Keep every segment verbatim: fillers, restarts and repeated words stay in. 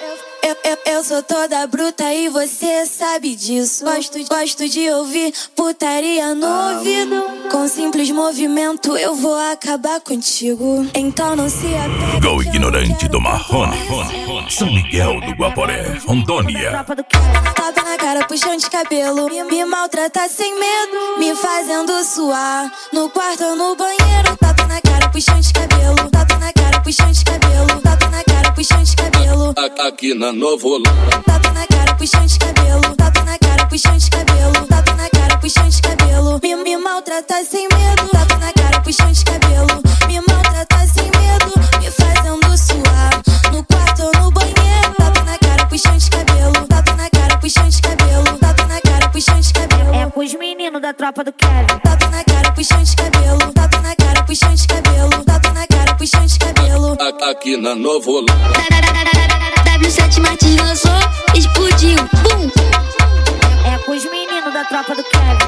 Eu, eu, eu sou toda bruta e você sabe disso. Gosto, gosto de ouvir putaria no ouvido. Com simples movimento eu vou acabar contigo. Então não se apega. Go ignorante do Marrone, São Miguel do Guaporé, Rondônia. Tapa na cara, puxão de cabelo. Me, me maltrata sem medo, me fazendo suar. No quarto ou no banheiro. Tapa na cara, puxão de cabelo. Tapa na cara, puxão de cabelo. Tapa na cara, puxão de cabelo. Aqui na Novo. Tapa na cara, puxão de cabelo. Tapa na cara, puxão de cabelo. Tapa na cara, puxão de cabelo. Me, me maltrata sem medo. Tapa na cara, puxão de cabelo. Me maltrata sem medo, me fazendo suar. No quarto ou no banheiro. Tapa na cara, puxão de cabelo. Tapa na cara, puxão de cabelo. Tapa na cara, puxão de cabelo. É com os meninos da tropa do Kevin. Tapa na cara, puxão de cabelo. Tapa na cara, puxão de cabelo. Tapa na cara, puxão de cabelo. Aqui na Novo. W sete Martins lançou, explodiu, bum. É com os meninos da tropa do Kevin.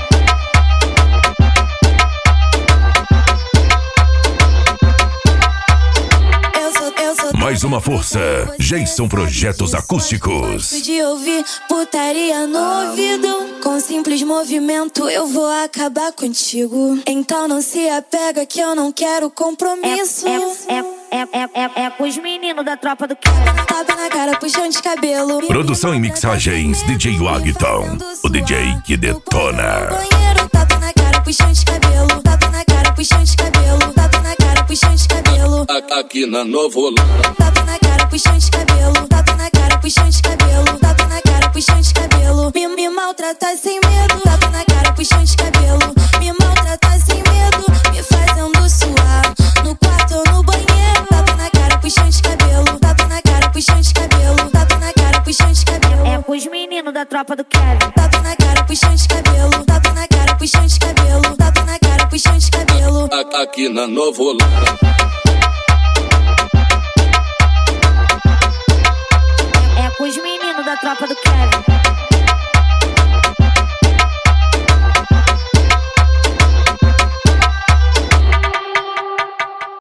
Eu sou, eu sou Mais uma força, Jason Projetos Acústicos. Gosto de ouvir putaria no ouvido. Com simples movimento eu vou acabar contigo. Então não se apega que eu não quero compromisso. É, é, é, é, é, é com os meninos da tropa do Kevin. Tapa na cara, puxão de cabelo. Produção e mixagens, D J Wagton, o D J que detona. Banheiro, tapa na cara, puxão de cabelo. Tapa na cara, puxão de cabelo. Tapa na cara, puxão de cabelo. Aqui na Novo. Tapa na cara, puxão de cabelo. Tapa na cara, puxão de cabelo. Tapa na cara, puxão de cabelo. Me, me maltrata sem medo. Tapa na cara, puxão de cabelo. Me maltrata sem medo, me fazendo suar. No quarto ou no banheiro. Tapa na cara, puxão de cabelo. Tapa na cara, puxão de cabelo. Tapa na cara, puxão de cabelo. É com os meninos da tropa do Kevin. Tapa na cara, puxão de cabelo. Tapa na cara, puxão de cabelo. Tapa na cara, puxão de cabelo. Aqui na Novo.